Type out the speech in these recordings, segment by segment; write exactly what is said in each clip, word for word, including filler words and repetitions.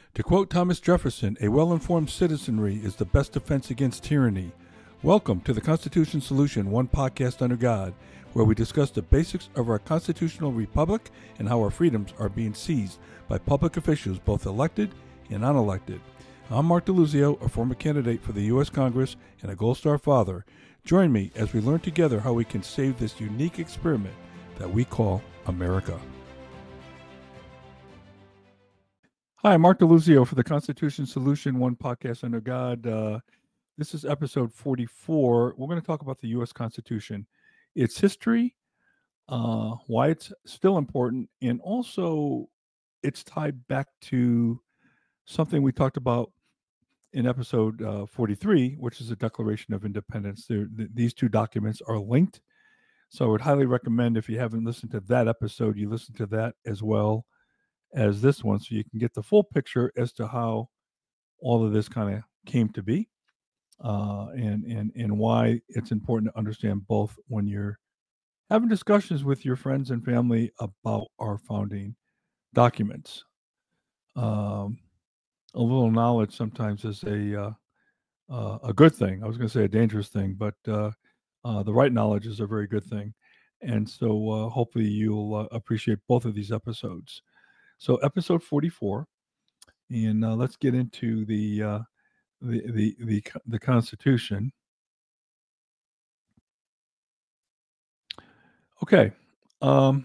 To quote Thomas Jefferson, a well-informed citizenry is the best defense against tyranny. Welcome to the Constitution Solution, one podcast under God, where we discuss the basics of our constitutional republic and how our freedoms are being seized by public officials, both elected and unelected. I'm Mark DeLuzio, a former candidate for the U S Congress and a Gold Star father. Join me as we learn together how we can save this unique experiment that we call America. Hi, I'm Mark DeLuzio for the Constitution Solution, one podcast under God. Uh, this is episode forty-four. We're going to talk about the U S Constitution, its history, uh, why it's still important, and also it's tied back to something we talked about in episode uh, forty-three, which is the Declaration of Independence. Th- these two documents are linked. So I would highly recommend, if you haven't listened to that episode, you listen to that as well as this one, so you can get the full picture as to how all of this kind of came to be, uh, and and and why it's important to understand both when you're having discussions with your friends and family about our founding documents. Um, a little knowledge sometimes is a uh, uh, a good thing. I was going to say a dangerous thing, but uh, uh, the right knowledge is a very good thing. And so uh, hopefully you'll uh, appreciate both of these episodes. So episode forty-four, and uh, let's get into the uh, the, the the the Constitution. Okay. Um,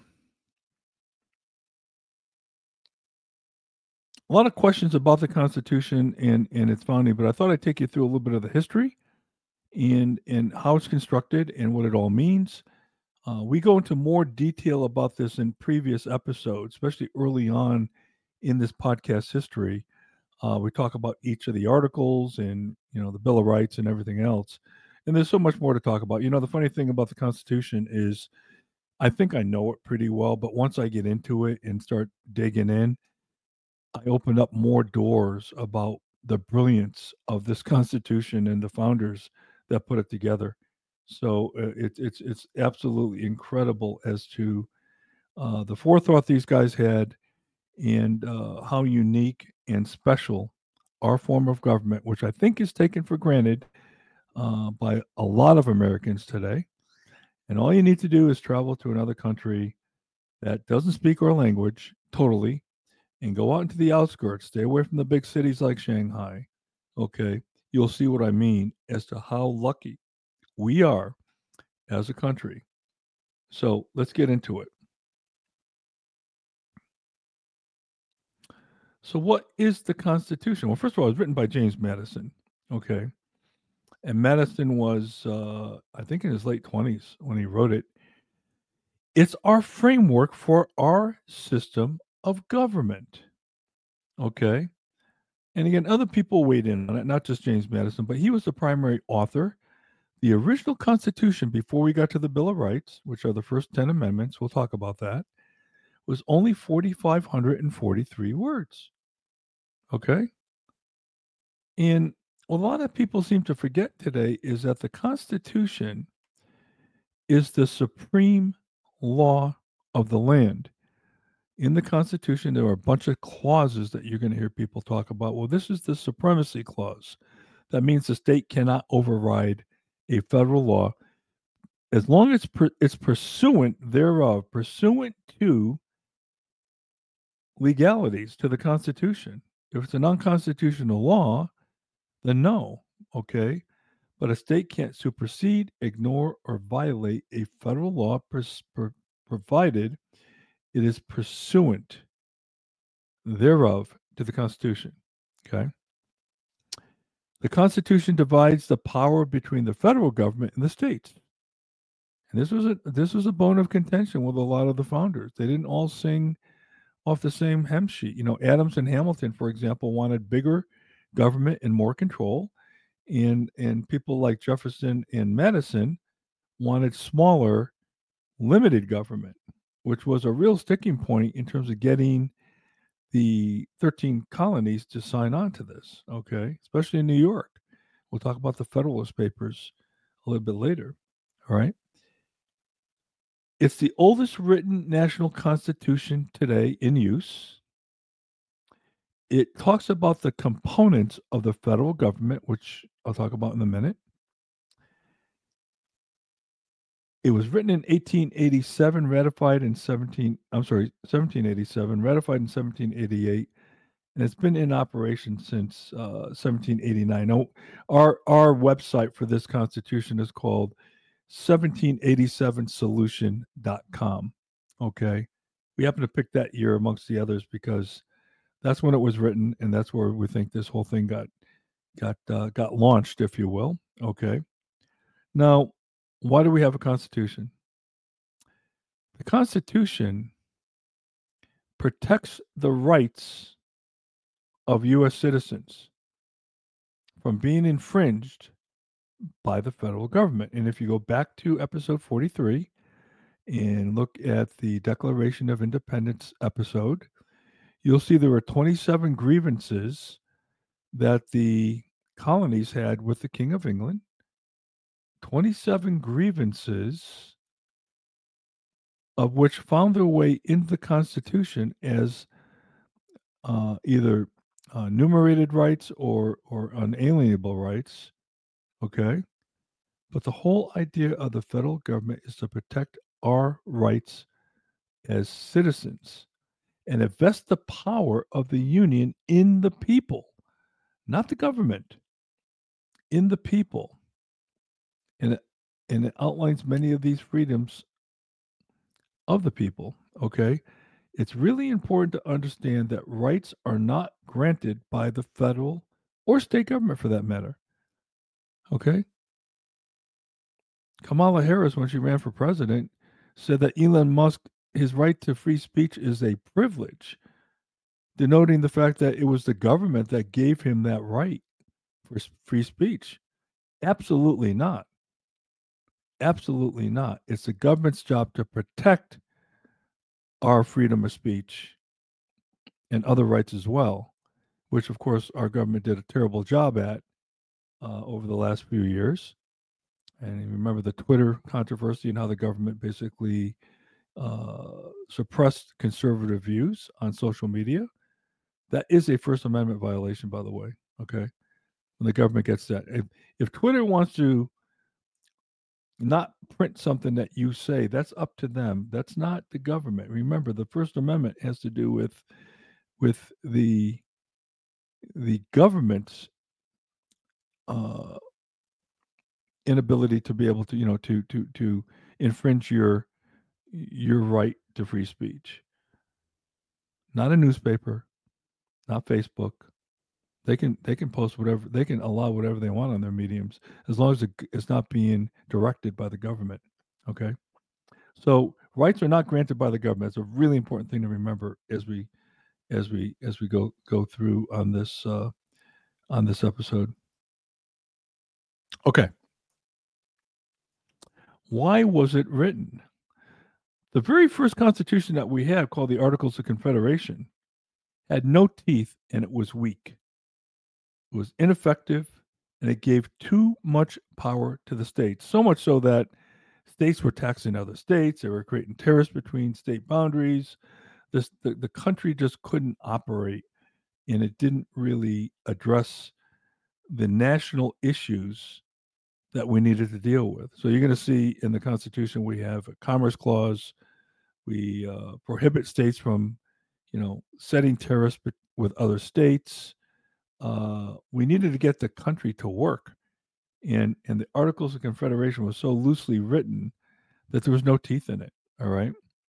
a lot of questions about the Constitution and, and its founding, but I thought I'd take you through a little bit of the history and and how it's constructed and what it all means. Uh, we go into more detail about this in previous episodes, especially early on in this podcast history. Uh, we talk about each of the articles and, you know, the Bill of Rights and everything else. And there's so much more to talk about. You know, the funny thing about the Constitution is I think I know it pretty well, but once I get into it and start digging in, I open up more doors about the brilliance of this Constitution and the founders that put it together. So uh, it's it's it's absolutely incredible as to uh, the forethought these guys had, and uh, how unique and special our form of government, which I think is taken for granted uh, by a lot of Americans today. And all you need to do is travel to another country that doesn't speak our language totally and go out into the outskirts, stay away from the big cities like Shanghai. Okay, you'll see what I mean as to how lucky we are as a country. So let's get into it. So, what is the Constitution? Well, first of all, it was written by James Madison. Okay. And Madison was, uh, I think, in his late twenties when he wrote it. It's our framework for our system of government. Okay. And again, other people weighed in on it, not just James Madison, but he was the primary author. The original Constitution, before we got to the Bill of Rights, which are the first ten amendments, we'll talk about that, was only four thousand five hundred forty-three words. Okay. And what a lot of people seem to forget today is that the Constitution is the supreme law of the land. In the Constitution, there are a bunch of clauses that you're going to hear people talk about. Well, this is the supremacy clause. That means the state cannot override a federal law as long as per, it's pursuant thereof, pursuant to legalities, to the Constitution. If it's an unconstitutional law, then no, okay? But a state can't supersede, ignore, or violate a federal law pers- per- provided it is pursuant thereof to the Constitution. Okay. The Constitution divides the power between the federal government and the states. And this was a this was a bone of contention with a lot of the founders. They didn't all sing off the same hem sheet. You know, Adams and Hamilton, for example, wanted bigger government and more control. And and people like Jefferson and Madison wanted smaller, limited government, which was a real sticking point in terms of getting the thirteen colonies to sign on to this, okay, especially in New York. We'll talk about the Federalist Papers a little bit later, all right? It's the oldest written national constitution today in use. it talks about the components of the federal government, which I'll talk about in a minute. It was written in eighteen eighty-seven, ratified in seventeen. I'm sorry, seventeen eighty-seven, ratified in seventeen eighty-eight, and it's been in operation since uh, seventeen eighty-nine. Now, our our website for this Constitution is called seventeen eighty-seven solution dot com. Okay, we happen to pick that year amongst the others because that's when it was written, and that's where we think this whole thing got got uh, got launched, if you will. Okay. Now, why do we have a constitution? The Constitution protects the rights of U S citizens from being infringed by the federal government. And if you go back to episode forty-three and look at the Declaration of Independence episode, you'll see there were twenty-seven grievances that the colonies had with the King of England. twenty-seven grievances, of which found their way into the Constitution as uh, either uh, enumerated rights or or unalienable rights. Okay, but the whole idea of the federal government is to protect our rights as citizens and invest the power of the union in the people, not the government, in the people. And it, and it outlines many of these freedoms of the people. Okay, it's really important to understand that rights are not granted by the federal or state government for that matter. Okay, Kamala Harris, when she ran for president, said that Elon Musk, his right to free speech is a privilege, denoting the fact that it was the government that gave him that right for free speech. Absolutely not. Absolutely not. It's the government's job to protect our freedom of speech and other rights as well, which, of course, our government did a terrible job at uh, over the last few years. And you remember the Twitter controversy and how the government basically uh, suppressed conservative views on social media. That is a First Amendment violation, by the way. Okay, when the government gets that, if, if Twitter wants to not print something that you say, that's up to them. That's not the government. Remember, the First Amendment has to do with with the the government's uh, inability to be able to, you know, to to to infringe your your right to free speech. Not a newspaper, not Facebook. They can they can post whatever, they can allow whatever they want on their mediums as long as it, it's not being directed by the government. Okay, so rights are not granted by the government. It's a really important thing to remember as we as we as we go go through on this uh, on this episode. Okay, why was it written? The very first Constitution that we have, called the Articles of Confederation, had no teeth and it was weak. It was ineffective and it gave too much power to the states. So much so that states were taxing other states, they were creating tariffs between state boundaries. This, the, the country just couldn't operate, and it didn't really address the national issues that we needed to deal with. So you're going to see in the Constitution we have a Commerce Clause. We uh, prohibit states from, you know, setting tariffs with other states. Uh, we needed to get the country to work, and and the Articles of Confederation was so loosely written that there was no teeth in it. All right.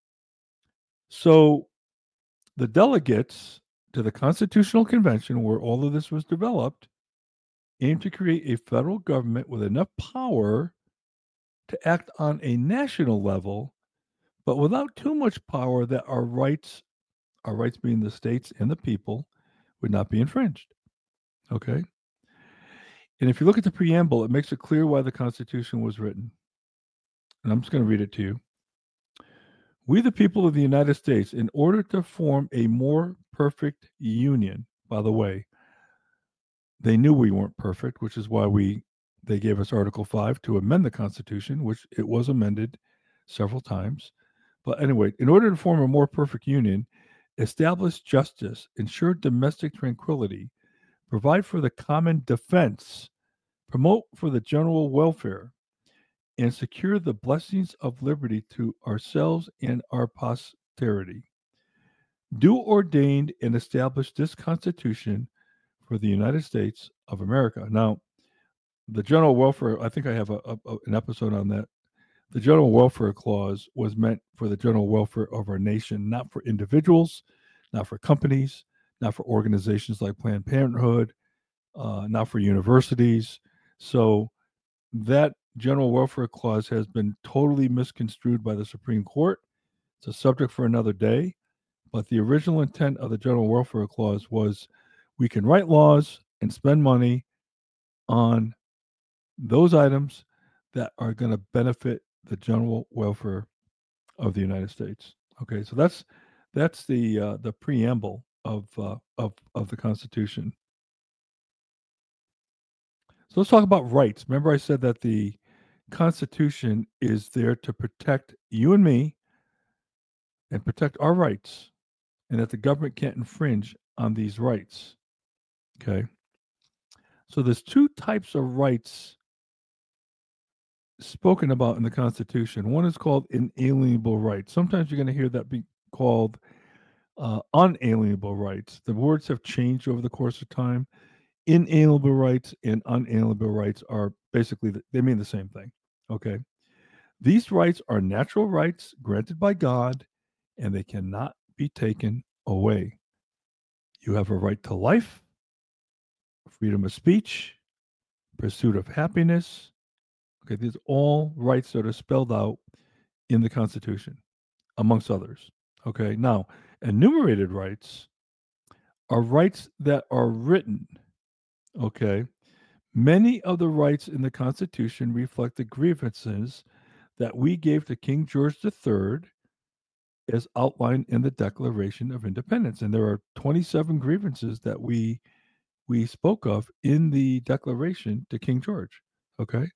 So the delegates to the Constitutional Convention, where all of this was developed, aimed to create a federal government with enough power to act on a national level, but without too much power that our rights, our rights being the states and the people, would not be infringed. Okay. And if you look at the preamble, it makes it clear why the Constitution was written. And I'm just going to read it to you. We, the people of the United States, in order to form a more perfect union, by the way, they knew we weren't perfect, which is why we they gave us Article five to amend the Constitution, which it was amended several times. But anyway, in order to form a more perfect union, establish justice, ensure domestic tranquility, provide for the common defense, promote for the general welfare, and secure the blessings of liberty to ourselves and our posterity. Do ordained and establish this Constitution for the United States of America. Now, the general welfare, I think I have a, a, an episode on that. The general welfare clause was meant for the general welfare of our nation, not for individuals, not for companies, not for organizations like Planned Parenthood, uh, not for universities. So that general welfare clause has been totally misconstrued by the Supreme Court. It's a subject for another day. But the original intent of the general welfare clause was we can write laws and spend money on those items that are going to benefit the general welfare of the United States. Okay, so that's that's the uh, the preamble of uh, of of the Constitution. So let's talk about rights. Remember, I said that the Constitution is there to protect you and me and protect our rights, and that the government can't infringe on these rights. Okay, so there's two types of rights spoken about in the Constitution. One is called inalienable rights. Sometimes you're going to hear that be called uh, unalienable rights. The words have changed over the course of time. Inalienable rights and unalienable rights are basically, the, they mean the same thing. Okay. These rights are natural rights granted by God, and they cannot be taken away. You have a right to life, freedom of speech, pursuit of happiness. Okay, these are all rights that are spelled out in the Constitution, amongst others. Okay, now, enumerated rights are rights that are written. Okay, many of the rights in the Constitution reflect the grievances that we gave to King George the Third as outlined in the Declaration of Independence. And there are twenty-seven grievances that we we spoke of in the Declaration to King George. Okay.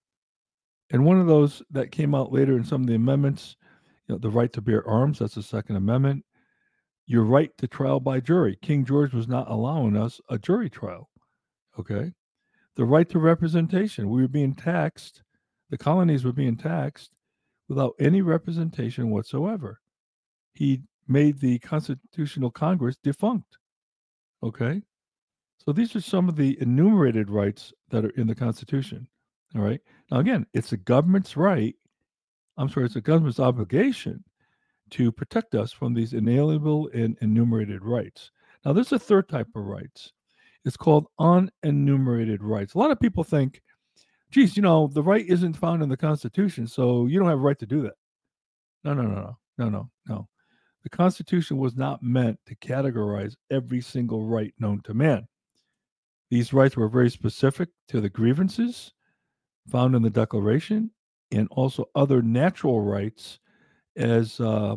And one of those that came out later in some of the amendments, you know, the right to bear arms, that's the Second Amendment. Your right to trial by jury. King George was not allowing us a jury trial. Okay. The right to representation. We were being taxed, the colonies were being taxed without any representation whatsoever. He made the Constitutional Congress defunct. Okay. So these are some of the enumerated rights that are in the Constitution. All right. Now, again, it's the government's right. I'm sorry, it's the government's obligation to protect us from these inalienable and enumerated rights. Now, there's a third type of rights. It's called unenumerated rights. A lot of people think, geez, you know, the right isn't found in the Constitution, so you don't have a right to do that. No, no, no, no, no, no, no. The Constitution was not meant to categorize every single right known to man. These rights were very specific to the grievances found in the Declaration and also other natural rights as uh,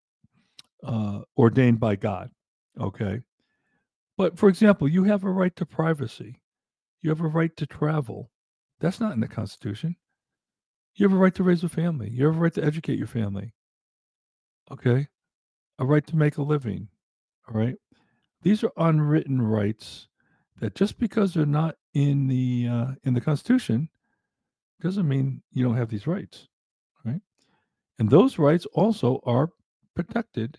uh, ordained by God. Okay. But for example, you have a right to privacy, you have a right to travel. That's not in the Constitution. You have a right to raise a family, you have a right to educate your family. Okay. A right to make a living. All right. These are unwritten rights that just because they're not in the uh, in the Constitution doesn't mean you don't have these rights, right? And those rights also are protected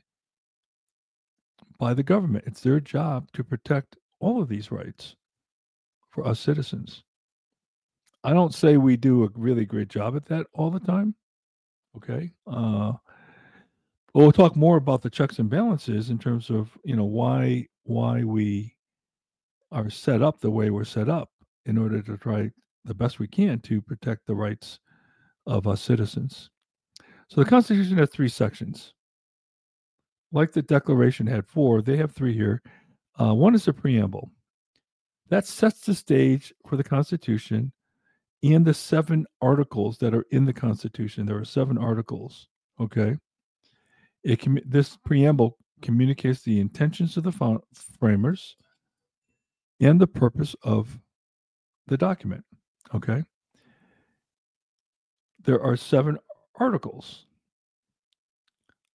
by the government. It's their job to protect all of these rights for us citizens. I don't say we do a really great job at that all the time. Okay. Uh, well, we'll talk more about the checks and balances in terms of you know why why we are set up the way we're set up in order to try the best we can to protect the rights of us citizens. So the Constitution has three sections. Like the Declaration had four, they have three here. Uh, one is the preamble. That sets the stage for the Constitution and the seven articles that are in the Constitution. There are seven articles. Okay. It can, this preamble communicates the intentions of the framers and the purpose of the document. Okay. There are seven articles.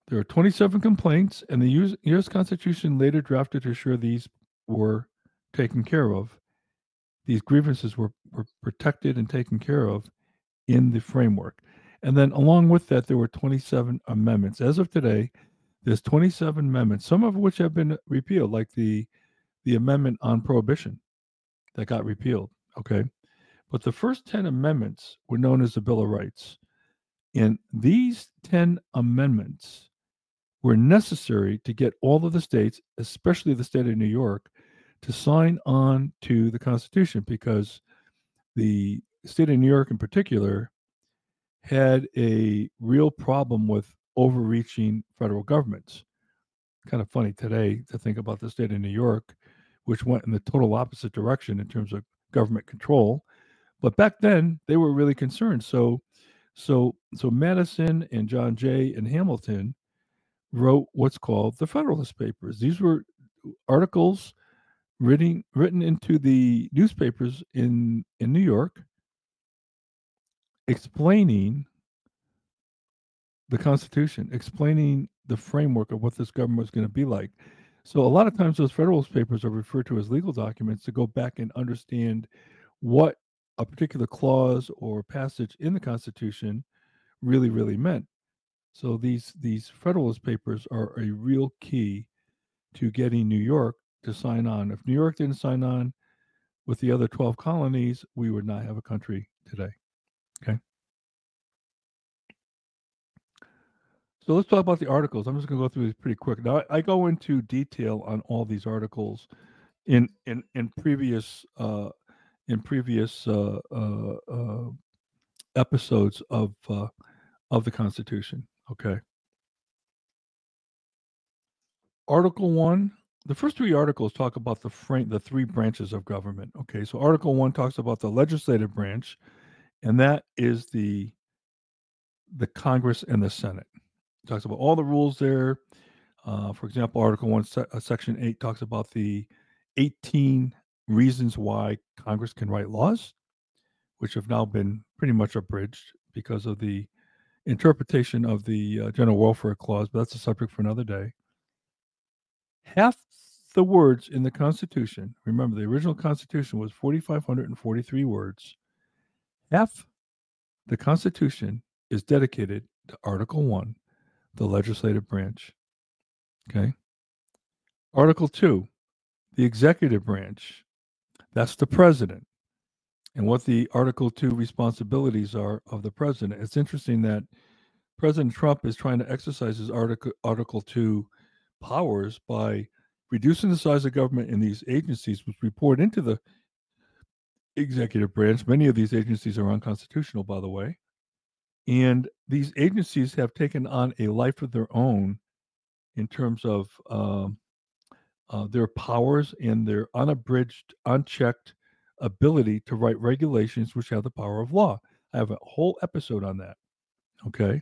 There are twenty-seven complaints, and the U S Constitution later drafted to ensure these were taken care of. These grievances were, were protected and taken care of in the framework. And then along with that, there were twenty-seven amendments. As of today, there's twenty-seven amendments, some of which have been repealed, like the the amendment on prohibition that got repealed. Okay. But the first ten amendments were known as the Bill of Rights. And these ten amendments were necessary to get all of the states, especially the state of New York, to sign on to the Constitution, because the state of New York in particular had a real problem with overreaching federal governments. Kind of funny today to think about the state of New York, which went in the total opposite direction in terms of government control. But back then, they were really concerned. So, so, so Madison and John Jay and Hamilton wrote what's called the Federalist Papers. These were articles written written into the newspapers in in New York, explaining the Constitution, explaining the framework of what this government was going to be like. So a lot of times those Federalist Papers are referred to as legal documents to go back and understand what a particular clause or passage in the Constitution really, really meant. So these these Federalist Papers are a real key to getting New York to sign on. If New York didn't sign on with the other twelve colonies, we would not have a country today. Okay. So let's talk about the articles. I'm just going to go through these pretty quick. Now, I, I go into detail on all these articles in in in previous uh, in previous uh, uh, uh, episodes of uh, of the Constitution. Okay. Article one. The first three articles talk about the frame, the three branches of government. Okay, so Article one talks about the legislative branch, and that is the the Congress and the Senate. It talks about all the rules there. Uh, for example, Article one, se- uh, Section eight talks about the eighteen reasons why Congress can write laws, which have now been pretty much abridged because of the interpretation of the uh, General Welfare Clause, but that's a subject for another day. Half the words in the Constitution, remember the original Constitution was four thousand five hundred forty-three words, half the Constitution is dedicated to Article one, the legislative branch. Okay. Article two, the executive branch. That's the president and what the Article two responsibilities are of the president. It's interesting that President Trump is trying to exercise his Article, Article two powers by reducing the size of government in these agencies, which report into the executive branch. Many of these agencies are unconstitutional, by the way. And these agencies have taken on a life of their own in terms of um, uh, their powers and their unabridged, unchecked ability to write regulations which have the power of law. I have a whole episode on that. Okay.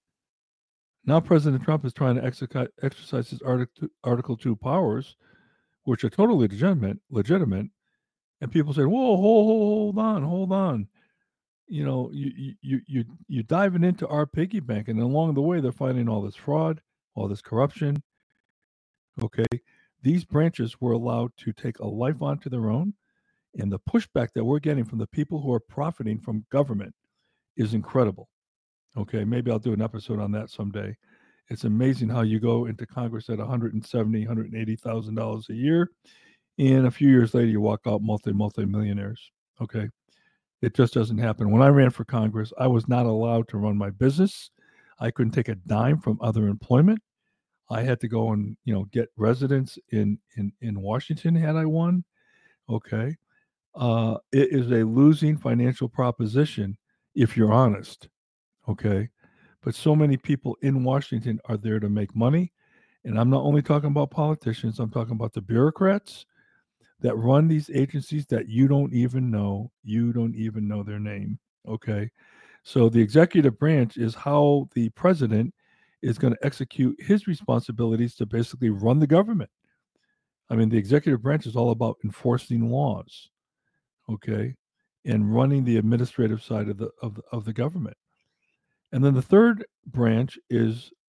Now, President Trump is trying to exercise, exercise his Article, Article two powers, which are totally legitimate, legitimate. And people say, whoa, hold, hold on, hold on. You know, you, you, you, you're diving into our piggy bank. And along the way, they're finding all this fraud, all this corruption. Okay. These branches were allowed to take a life onto their own. And the pushback that we're getting from the people who are profiting from government is incredible. Okay, maybe I'll do an episode on that someday. It's amazing how you go into Congress at one hundred seventy thousand dollars, one hundred eighty thousand dollars a year, and a few years later you walk out multi multi millionaires. Okay, it just doesn't happen. When I ran for Congress, I was not allowed to run my business. I couldn't take a dime from other employment. I had to go and you know get residence in in in Washington had I won. Okay, uh, it is a losing financial proposition if you're honest. Okay. But so many people in Washington are there to make money. And I'm not only talking about politicians, I'm talking about the bureaucrats that run these agencies that you don't even know. You don't even know their name. Okay. So the executive branch is how the president is going to execute his responsibilities to basically run the government. I mean, the executive branch is all about enforcing laws. Okay. And running the administrative side of the of the, of the government. And then the third branch is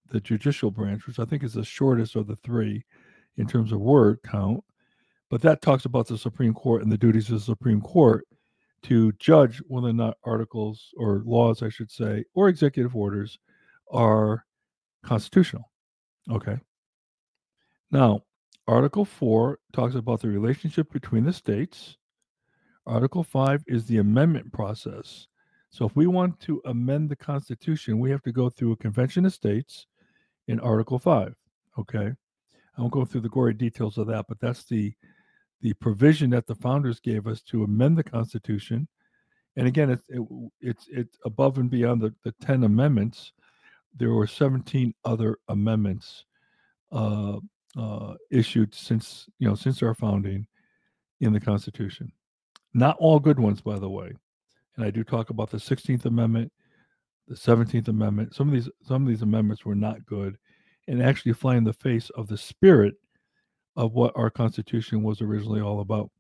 the judicial branch, which I think is the shortest of the three in terms of word count. But that talks about the Supreme Court and the duties of the Supreme Court to judge whether or not articles or laws, I should say, or executive orders are constitutional. Okay. Now, Article four talks about the relationship between the states. Article five is the amendment process. So if we want to amend the Constitution, we have to go through a convention of states in Article five. Okay. I won't go through the gory details of that, but that's the the provision that the founders gave us to amend the Constitution. And again, it's it, it's it's above and beyond the, the ten amendments. There were seventeen other amendments uh, uh, issued since you know since our founding in the Constitution. Not all good ones, by the way. And I do talk about the sixteenth Amendment, the seventeenth Amendment. Some of these some of these amendments were not good, and actually fly in the face of the spirit of what our Constitution was originally all about.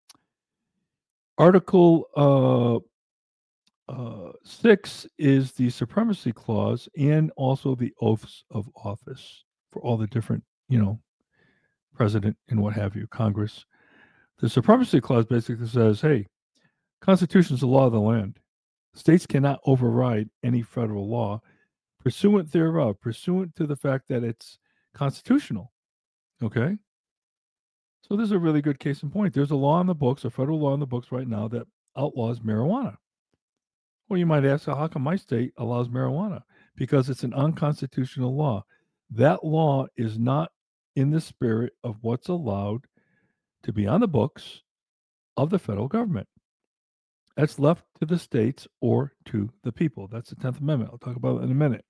Article uh, uh, six is the Supremacy Clause and also the oaths of office for all the different, you know, president and what have you, Congress. The Supremacy Clause basically says, hey, Constitution is the law of the land. States cannot override any federal law pursuant thereof, pursuant to the fact that it's constitutional. Okay? So this is a really good case in point. There's a law in the books, a federal law in the books right now that outlaws marijuana. Well, you might ask, how come my state allows marijuana? Because it's an unconstitutional law. That law is not in the spirit of what's allowed to be on the books of the federal government. That's left to the states or to the people. That's the tenth Amendment. I'll talk about it in a minute.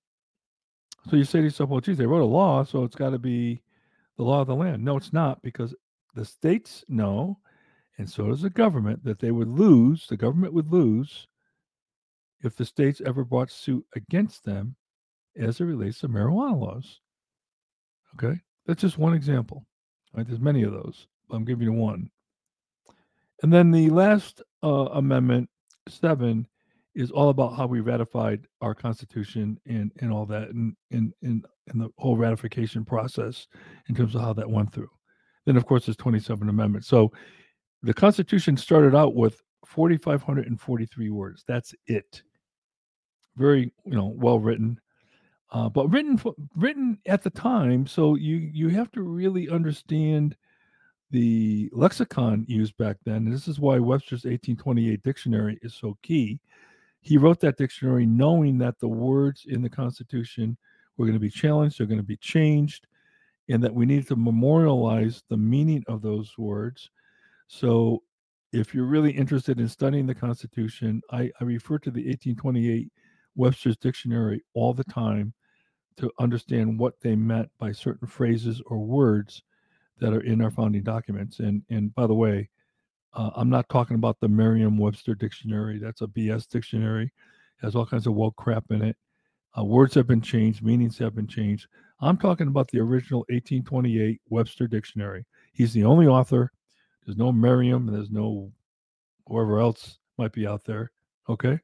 So you say to yourself, well, geez, they wrote a law, so it's got to be the law of the land. No, it's not, because the states know, and so does the government, that they would lose, the government would lose, if the states ever brought suit against them as it relates to marijuana laws. Okay? That's just one example. Right? There's many of those. I'm giving you one. And then the last uh, amendment, seven, is all about how we ratified our Constitution and, and all that, and, and, and, and the whole ratification process in terms of how that went through. Then, of course, there's twenty-seven amendments. So the Constitution started out with four thousand five hundred forty-three words. That's it. Very, you know, well written, uh, but written written at the time. So you you have to really understand the lexicon used back then. And this is why Webster's eighteen twenty-eight dictionary is so key. He wrote that dictionary knowing that the words in the Constitution were going to be challenged, they're going to be changed, and that we needed to memorialize the meaning of those words. So if you're really interested in studying the Constitution, I, I refer to the eighteen twenty-eight Webster's dictionary all the time to understand what they meant by certain phrases or words that are in our founding documents. And and by the way, uh, I'm not talking about the Merriam-Webster dictionary. That's a B S dictionary. It has all kinds of woke crap in it. Uh, words have been changed, meanings have been changed. I'm talking about the original eighteen twenty-eight Webster dictionary. He's the only author. There's no Merriam, and there's no whoever else might be out there. Okay?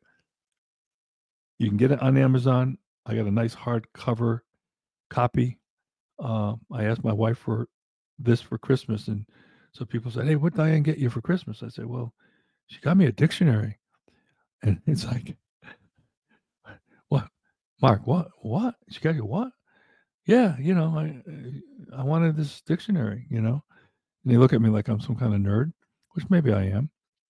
You can get it on Amazon. I got a nice hardcover copy. Uh, I asked my wife for this for Christmas, and so people said, "Hey, what Diane get you for Christmas?" I said, "Well, she got me a dictionary," and it's like, "What, Mark? What? What? She got you what?" Yeah, you know, I I wanted this dictionary, you know, and they look at me like I'm some kind of nerd, which maybe I am.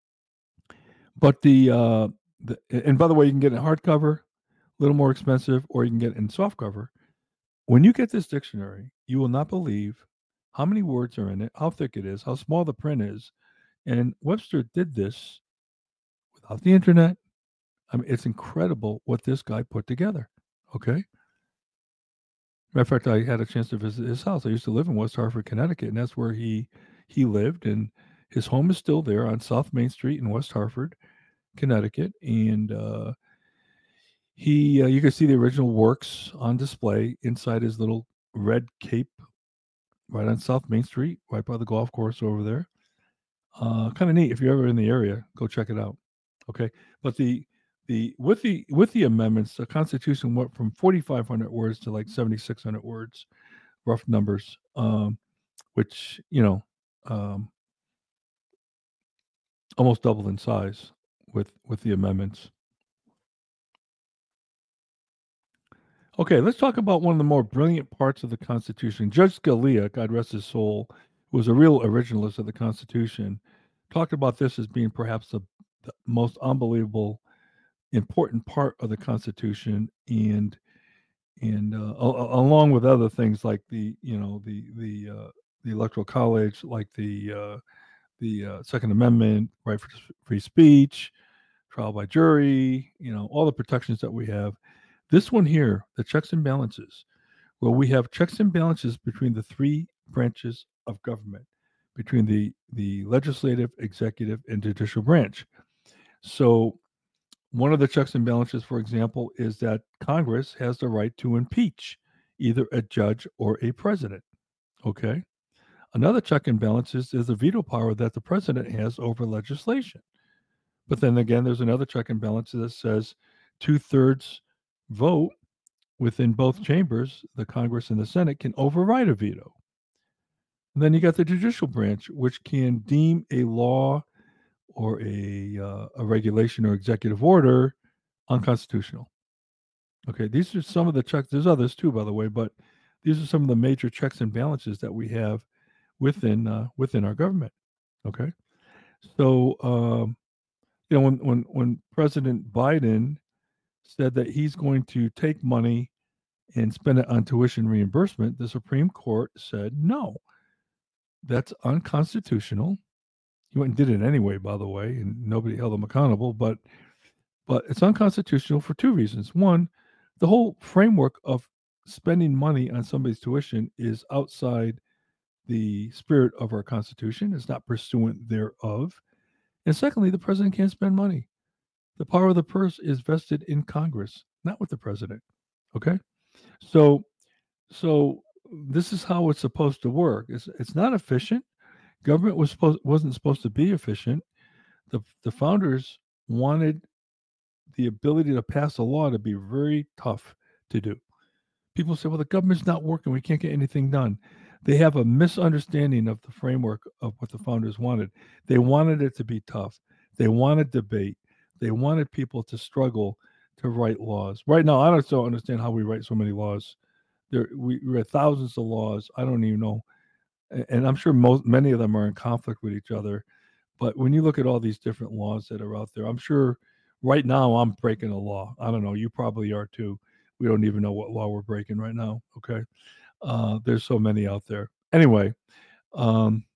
But the uh, the and by the way, you can get it in hardcover, a little more expensive, or you can get it in softcover. When you get this dictionary, you will not believe how many words are in it, how thick it is, how small the print is. And Webster did this without the internet. I mean, it's incredible what this guy put together. Okay. Matter of fact, I had a chance to visit his house. I used to live in West Hartford, Connecticut, and that's where he he lived. And his home is still there on South Main Street in West Hartford, Connecticut. And uh, he, uh, you can see the original works on display inside his little red cape right on South Main Street, right by the golf course over there. Uh, kind of neat. If you're ever in the area, go check it out. Okay. But the the with the with the amendments, the Constitution went from forty-five hundred words to like seventy-six hundred words, rough numbers, um, which you know, um, almost doubled in size with with the amendments. Okay, let's talk about one of the more brilliant parts of the Constitution. Judge Scalia, God rest his soul, who was a real originalist of the Constitution, talked about this as being perhaps the, the most unbelievable, important part of the Constitution, and and uh, a- along with other things like the you know the the uh, the Electoral College, like the uh, the uh, Second Amendment, right for free speech, trial by jury, you know, all the protections that we have. This one here, the checks and balances, well, we have checks and balances between the three branches of government, between the the legislative, executive, and judicial branch. So, one of the checks and balances, for example, is that Congress has the right to impeach either a judge or a president. Okay. Another check and balances is the veto power that the president has over legislation. But then again, there's another check and balance that says two thirds vote within both chambers, the Congress and the Senate, can override a veto. And then you got the judicial branch, which can deem a law or a, uh, a regulation or executive order unconstitutional. Okay, these are some of the checks. There's others too, by the way, but these are some of the major checks and balances that we have within uh, within our government. Okay, so um, you know when when when President Biden said that he's going to take money and spend it on tuition reimbursement, the Supreme Court said no, that's unconstitutional. He went and did it anyway, by the way, and nobody held him accountable. But but it's unconstitutional for two reasons. One, the whole framework of spending money on somebody's tuition is outside the spirit of our Constitution. It's not pursuant thereof. And secondly, the president can't spend money. The power of the purse is vested in Congress, not with the president. Okay, so so this is how it's supposed to work. It's it's not efficient. Government was supposed wasn't supposed to be efficient. The the founders wanted the ability to pass a law to be very tough to do. People say, well, the government's not working. We can't get anything done. They have a misunderstanding of the framework of what the founders wanted. They wanted it to be tough. They wanted debate. They wanted people to struggle to write laws. Right now, I don't so understand how we write so many laws. There, we read thousands of laws. I don't even know, and I'm sure most many of them are in conflict with each other. But when you look at all these different laws that are out there, I'm sure right now I'm breaking a law. I don't know. You probably are too. We don't even know what law we're breaking right now. Okay. Uh, there's so many out there. Anyway, um,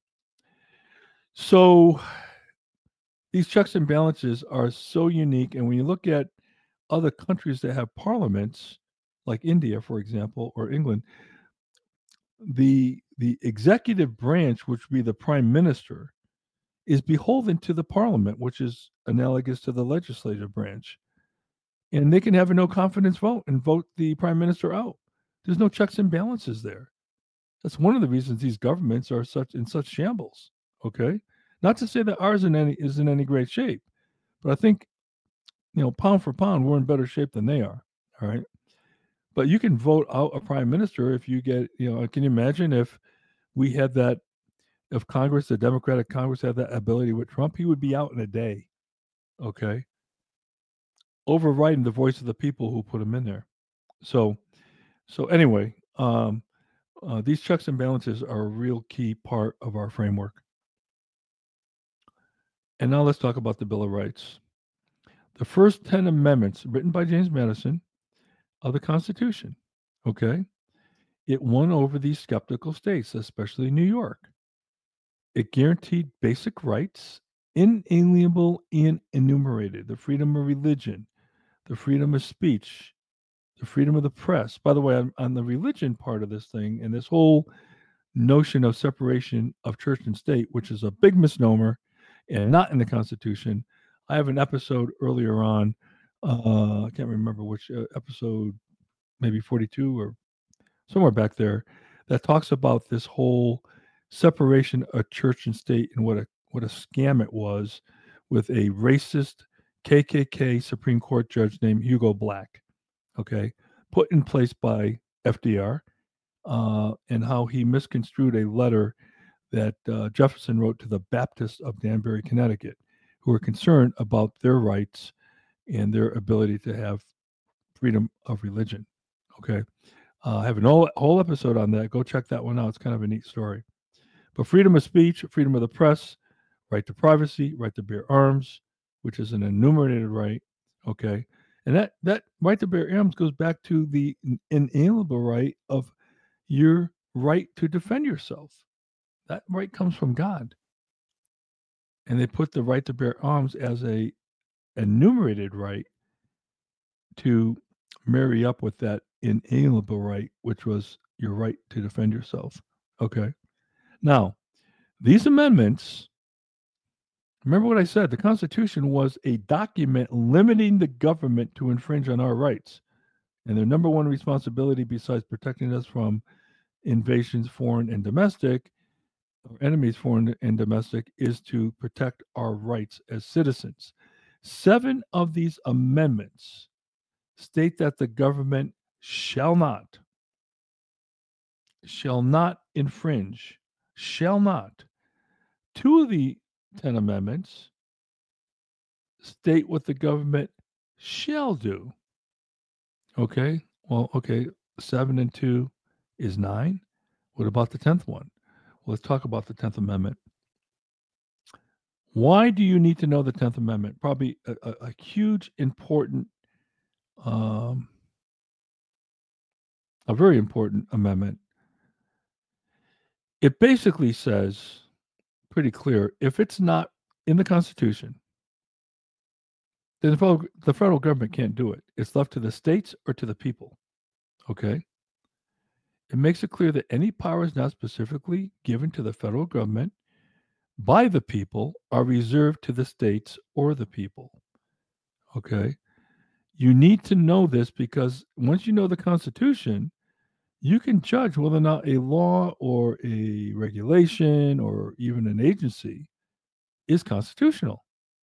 so these checks and balances are so unique. And when you look at other countries that have parliaments, like India, for example, or England, the the executive branch, which would be the prime minister, is beholden to the parliament, which is analogous to the legislative branch. And they can have a no confidence vote and vote the prime minister out. There's no checks and balances there. That's one of the reasons these governments are such in such shambles. Okay, not to say that ours in any is in any great shape, but I think you know pound for pound we're in better shape than they are. All right, but you can vote out a prime minister if you get you know. Can you imagine if we had that? If Congress, the Democratic Congress, had that ability with Trump, he would be out in a day. Okay, overriding the voice of the people who put him in there. So, so anyway, um, uh, these checks and balances are a real key part of our framework. And now let's talk about the Bill of Rights. The first ten amendments, written by James Madison, of the Constitution. Okay, it won over these skeptical states, especially New York. It guaranteed basic rights, inalienable and enumerated: the freedom of religion, the freedom of speech, the freedom of the press. By the way, on, on the religion part of this thing and this whole notion of separation of church and state, which is a big misnomer and not in the Constitution, I have an episode earlier on. Uh, I can't remember which uh, episode, maybe forty-two or somewhere back there, that talks about this whole separation of church and state and what a what a scam it was with a racist K K K Supreme Court judge named Hugo Black, okay, put in place by F D R, uh, and how he misconstrued a letter that uh, Jefferson wrote to the Baptists of Danbury, Connecticut, who were concerned about their rights and their ability to have freedom of religion. Okay. Uh, I have a whole, whole episode on that. Go check that one out. It's kind of a neat story. But freedom of speech, freedom of the press, right to privacy, right to bear arms, which is an enumerated right. Okay. And that, that right to bear arms goes back to the inalienable right of your right to defend yourself. That right comes from God. And they put the right to bear arms as a enumerated right to marry up with that inalienable right, which was your right to defend yourself. Okay. Now, these amendments, remember what I said, the Constitution was a document limiting the government to infringe on our rights. And their number one responsibility, besides protecting us from invasions, foreign and domestic, or enemies, foreign and domestic, is to protect our rights as citizens. Seven of these amendments state that the government shall not, shall not infringe, shall not. Two of the ten amendments state what the government shall do. Okay, well, okay, seven and two is nine. What about the tenth one? Well, let's talk about the tenth Amendment. Why do you need to know the tenth Amendment? Probably a, a, a huge, important, um, a very important amendment. It basically says, pretty clear, if it's not in the Constitution, then the federal, the federal government can't do it. It's left to the states or to the people. Okay? It makes it clear that any powers not specifically given to the federal government by the people are reserved to the states or the people. Okay? You need to know this because once you know the Constitution, you can judge whether or not a law or a regulation or even an agency is constitutional.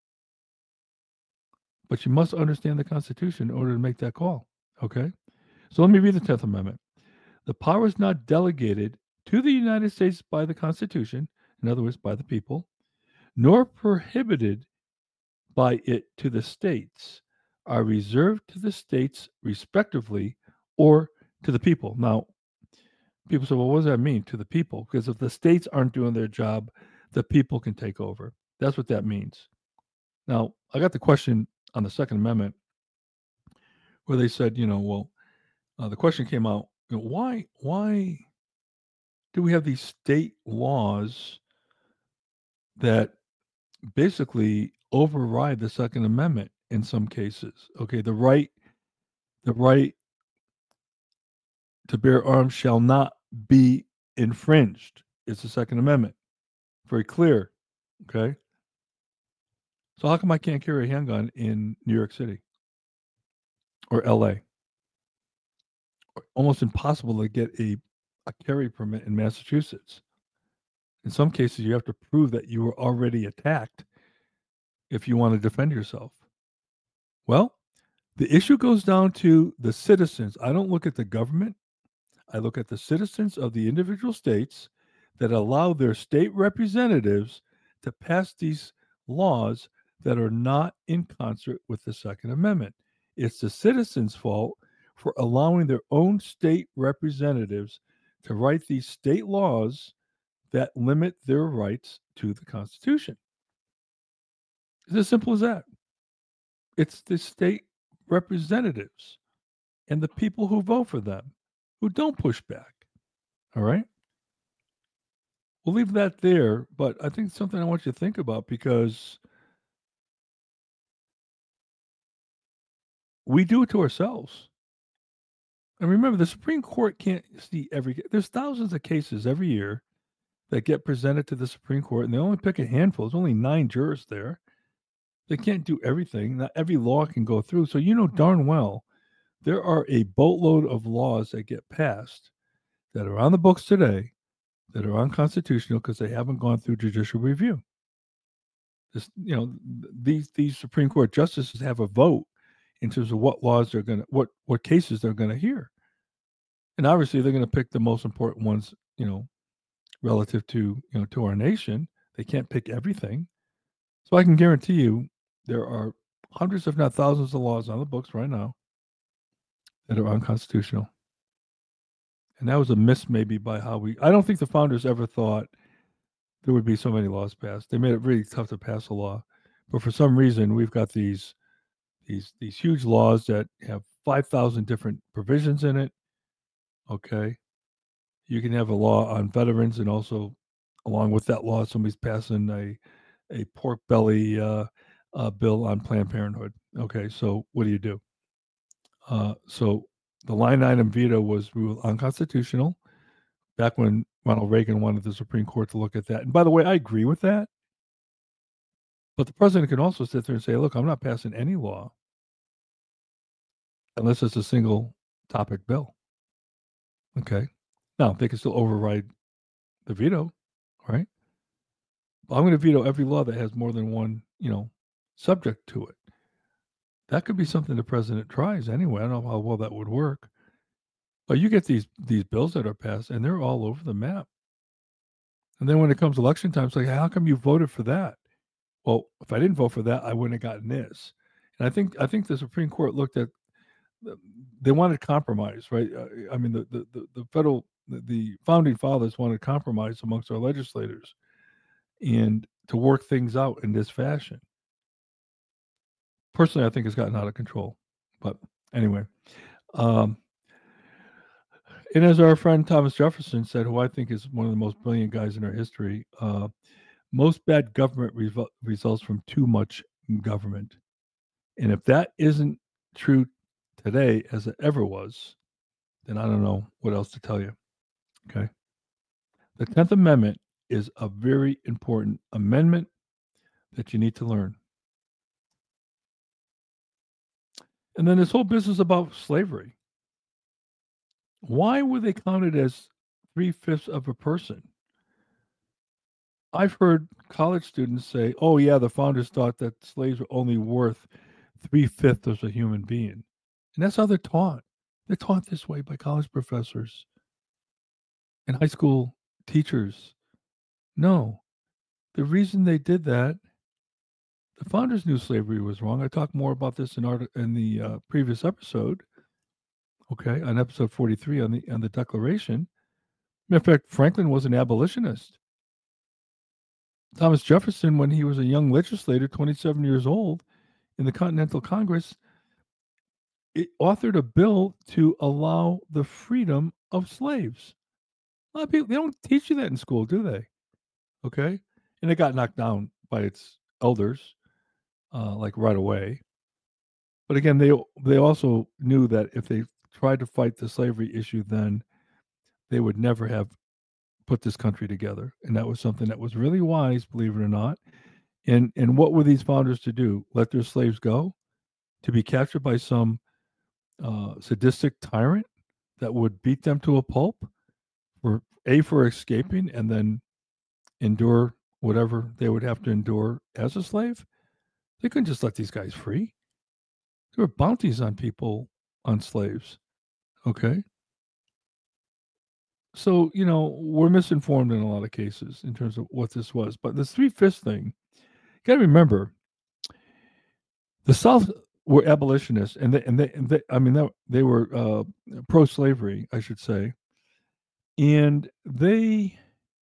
But you must understand the Constitution in order to make that call. Okay? So let me read the tenth Amendment. The power is not delegated to the United States by the Constitution, in other words, by the people, nor prohibited by it to the states, are reserved to the states respectively or to the people. Now, people say, well, what does that mean to the people? Because if the states aren't doing their job, the people can take over. That's what that means. Now, I got the question on the Second Amendment where they said, you know, well, uh, the question came out, you know, why, why do we have these state laws that basically override the Second Amendment in some cases? Okay, the right, the right to bear arms shall not be infringed. It's the Second Amendment. Very clear. Okay. So how come I can't carry a handgun in New York City or L A? Almost impossible to get a, a carry permit in Massachusetts. In some cases, you have to prove that you were already attacked if you want to defend yourself. Well, the issue goes down to the citizens. I don't look at the government. I look at the citizens of the individual states that allow their state representatives to pass these laws that are not in concert with the Second Amendment. It's the citizens' fault for allowing their own state representatives to write these state laws that limit their rights to the Constitution. It's as simple as that. It's the state representatives and the people who vote for them who don't push back. All right? We'll leave that there, but I think it's something I want you to think about because we do it to ourselves. And remember, the Supreme Court can't see every. There's thousands of cases every year that get presented to the Supreme Court, and they only pick a handful. There's only nine jurors there. They can't do everything. Not every law can go through. So you know darn well there are a boatload of laws that get passed that are on the books today that are unconstitutional because they haven't gone through judicial review. This, you know, th- these these Supreme Court justices have a vote in terms of what laws they're going to, what what cases they're going to hear, and obviously they're going to pick the most important ones, you know, relative to you know to our nation. They can't pick everything, so I can guarantee you there are hundreds, if not thousands, of laws on the books right now that are unconstitutional. And that was a miss, maybe, by how we. I don't think the founders ever thought there would be so many laws passed. They made it really tough to pass a law, but for some reason, we've got these these these huge laws that have five thousand different provisions in it. Okay, you can have a law on veterans, and also, along with that law, somebody's passing a a pork belly uh, uh, bill on Planned Parenthood. Okay, so what do you do? Uh, so the line item veto was ruled unconstitutional back when Ronald Reagan wanted the Supreme Court to look at that. And by the way, I agree with that. But the president can also sit there and say, look, I'm not passing any law unless it's a single topic bill. Okay. Now, they can still override the veto, right? I'm going to veto every law that has more than one, you know, subject to it. That could be something the president tries anyway. I don't know how well that would work. But you get these these bills that are passed, and they're all over the map. And then when it comes election time, it's like, how come you voted for that? Well, if I didn't vote for that, I wouldn't have gotten this. And I think I think the Supreme Court looked at, they wanted compromise, right? Uh, I mean, the the the, the federal the, the founding fathers wanted compromise amongst our legislators, and to work things out in this fashion. Personally, I think it's gotten out of control. But anyway, um, and as our friend Thomas Jefferson said, who I think is one of the most brilliant guys in our history, uh, most bad government revo- results from too much government. And if that isn't true today as it ever was, then I don't know what else to tell you. Okay. The tenth Amendment is a very important amendment that you need to learn. And then this whole business about slavery. Why were they counted as three fifths of a person? I've heard college students say, oh, yeah, the founders thought that slaves were only worth three fifths of a human being. And that's how they're taught. They're taught this way by college professors and high school teachers. No, the reason they did that, the founders knew slavery was wrong. I talked more about this in art in the uh, previous episode. Okay, on episode forty-three on the on the Declaration. In fact, Franklin was an abolitionist. Thomas Jefferson, when he was a young legislator, twenty-seven years old, in the Continental Congress, it authored a bill to allow the freedom of slaves. A lot of people, they don't teach you that in school, do they? Okay, and it got knocked down by its elders, uh, like right away. But again, they they also knew that if they tried to fight the slavery issue, then they would never have put this country together. And that was something that was really wise, believe it or not. And and what were these founders to do? Let their slaves go to be captured by some uh, sadistic tyrant that would beat them to a pulp for a for escaping, and then endure whatever they would have to endure as a slave. They couldn't just let these guys free. There were bounties on people, on slaves. Okay. So, you know, we're misinformed in a lot of cases in terms of what this was. But this three fifths thing, you got to remember, the South were abolitionists, and they, and they, and they I mean, they, they were uh, pro slavery, I should say. And they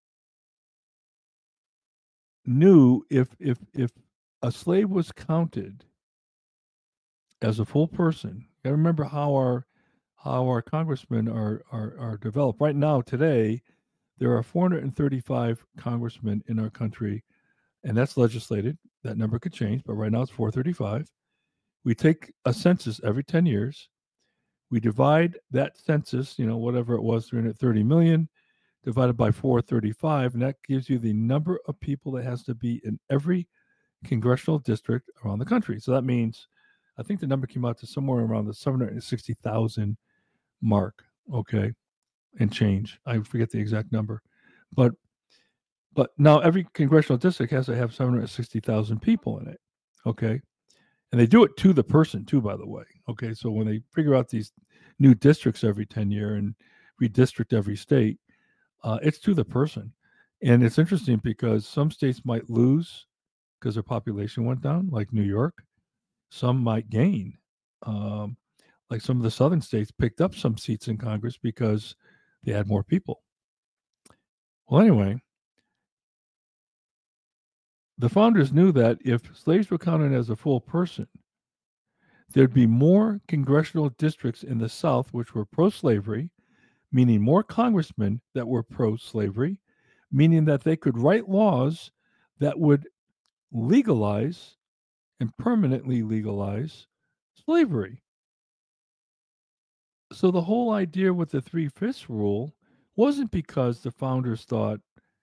knew if, if, if a slave was counted as a full person, you got to remember how our how our congressmen are, are are developed. Right now, today, there are four hundred thirty-five congressmen in our country, and that's legislated. That number could change, but right now it's four thirty-five. We take a census every ten years. We divide that census, you know, whatever it was, three hundred thirty million, divided by four thirty-five, and that gives you the number of people that has to be in every congressional district around the country. So that means, I think the number came out to somewhere around the seven hundred sixty thousand mark, okay, and change. I forget the exact number. But But now every congressional district has to have seven hundred sixty thousand people in it. Okay. And they do it to the person, too, by the way. Okay. So when they figure out these new districts every ten year and redistrict every state, uh, it's to the person. And it's interesting because some states might lose because their population went down, like New York. Some might gain. Um, like some of the southern states picked up some seats in Congress because they had more people. Well, anyway, the founders knew that if slaves were counted as a full person, there'd be more congressional districts in the South which were pro-slavery, meaning more congressmen that were pro-slavery, meaning that they could write laws that would legalize and permanently legalize slavery. So the whole idea with the three-fifths rule wasn't because the founders thought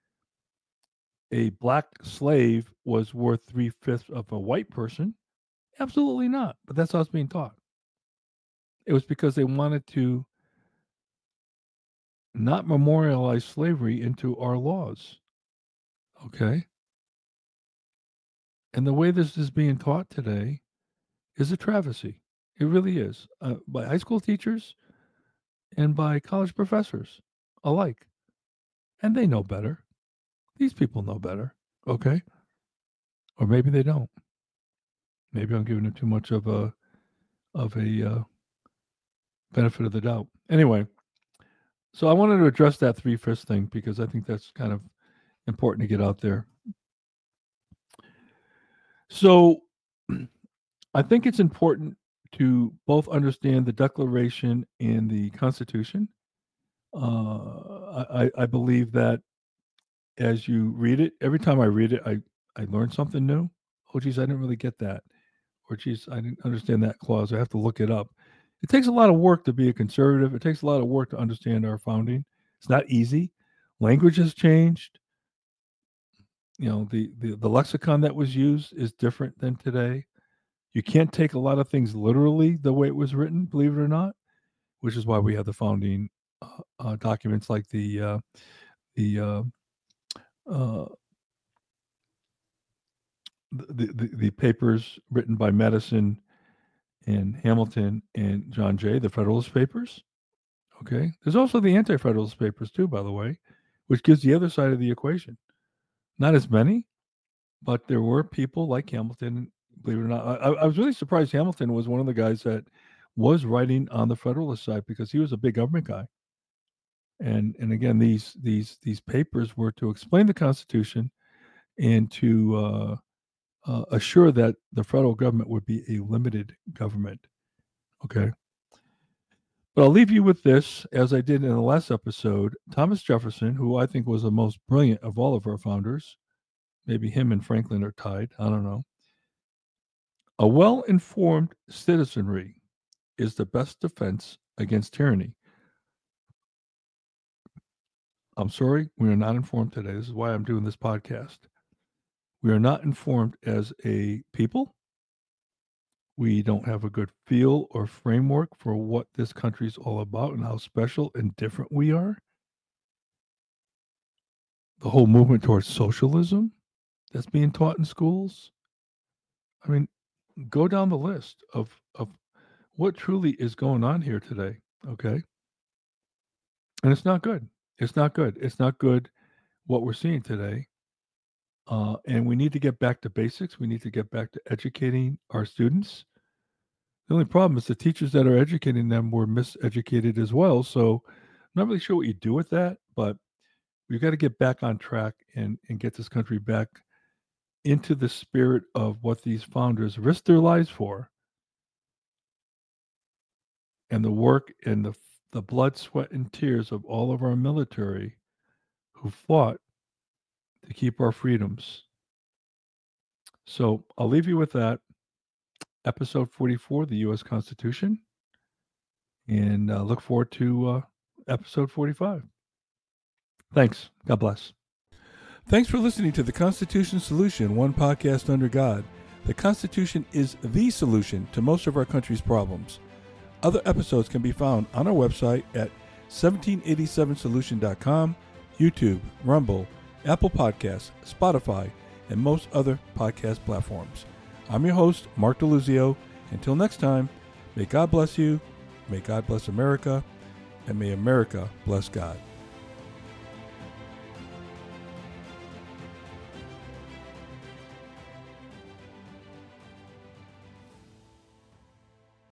a black slave was worth three-fifths of a white person. Absolutely not. But that's how it's being taught. It was because they wanted to not memorialize slavery into our laws. Okay? And the way this is being taught today is a travesty. It really is. Uh, by high school teachers and by college professors alike. And they know better. These people know better. Okay? Or maybe they don't. Maybe I'm giving them too much of a of a uh, benefit of the doubt. Anyway, so I wanted to address that three-fifths thing because I think that's kind of important to get out there. So I think it's important to both understand the Declaration and the Constitution. Uh, I, I believe that as you read it, every time I read it, I, I learn something new. Oh, geez, I didn't really get that. Or, geez, I didn't understand that clause. I have to look it up. It takes a lot of work to be a conservative. It takes a lot of work to understand our founding. It's not easy. Language has changed. You know, the, the, the lexicon that was used is different than today. You can't take a lot of things literally the way it was written, believe it or not, which is why we have the founding uh, uh, documents like the uh, the, uh, uh, the, the the papers written by Madison and Hamilton and John Jay, the Federalist Papers. Okay, there's also the Anti-Federalist Papers too, by the way, which gives the other side of the equation. Not as many, but there were people like Hamilton. Believe it or not, I, I was really surprised Hamilton was one of the guys that was writing on the Federalist side because he was a big government guy. And and again, these these these papers were to explain the Constitution and to uh, uh, assure that the federal government would be a limited government. Okay. But I'll leave you with this, as I did in the last episode. Thomas Jefferson, who I think was the most brilliant of all of our founders, maybe him and Franklin are tied, I don't know. A well-informed citizenry is the best defense against tyranny. I'm sorry, we are not informed today. This is why I'm doing this podcast. We are not informed as a people. We don't have a good feel or framework for what this country is all about and how special and different we are. The whole movement towards socialism that's being taught in schools. I mean, go down the list of, of what truly is going on here today, okay? And it's not good. It's not good. It's not good what we're seeing today. Uh, and we need to get back to basics. We need to get back to educating our students. The only problem is the teachers that are educating them were miseducated as well. So I'm not really sure what you do with that, but we've got to get back on track and, and get this country back into the spirit of what these founders risked their lives for, and the work and the, the blood, sweat, and tears of all of our military who fought to keep our freedoms. So I'll leave you with that. Episode forty-four, the U S Constitution. And uh, look forward to uh, episode forty-five. Thanks. God bless. Thanks for listening to the Constitution Solution, one podcast under God. The Constitution is the solution to most of our country's problems. Other episodes can be found on our website at seventeen eighty-seven solution dot com, YouTube, Rumble, Apple Podcasts, Spotify, and most other podcast platforms. I'm your host, Mark DeLuzio. Until next time, may God bless you, may God bless America, and may America bless God.